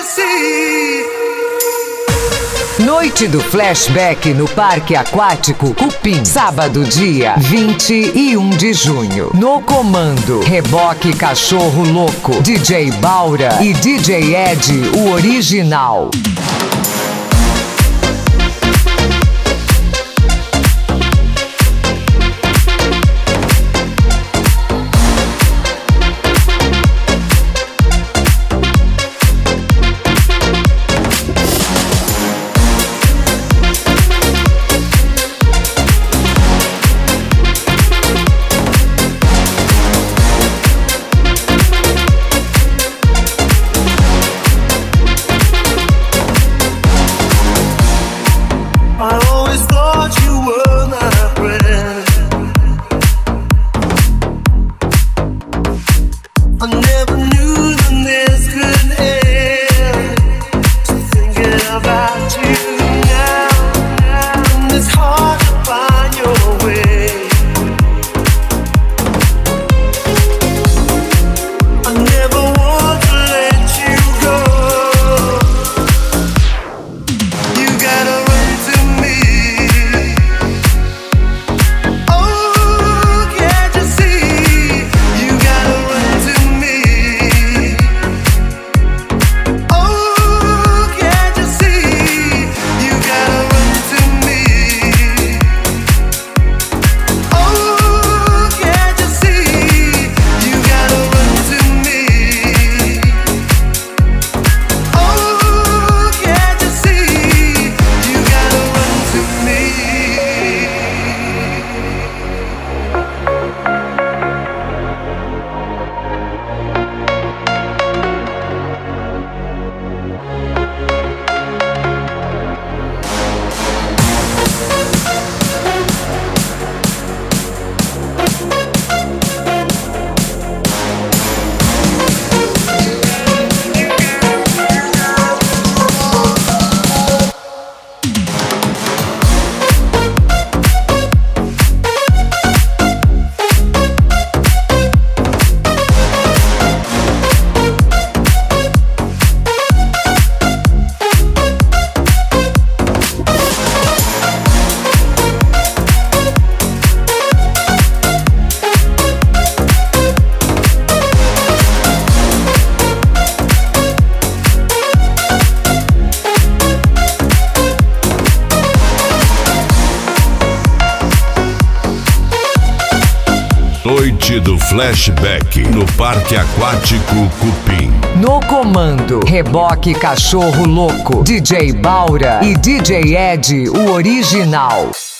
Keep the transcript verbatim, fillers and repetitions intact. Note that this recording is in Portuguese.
Noite do Flashback no Parque Aquático Cupim. Sábado, dia vinte e um de junho. No comando, Reboque Cachorro Louco, D J Baura e D J Ed, o original. Noite do Flashback no Parque Aquático Cupim. No comando, Reboque Cachorro Louco, D J Baura e D J Ed, o original.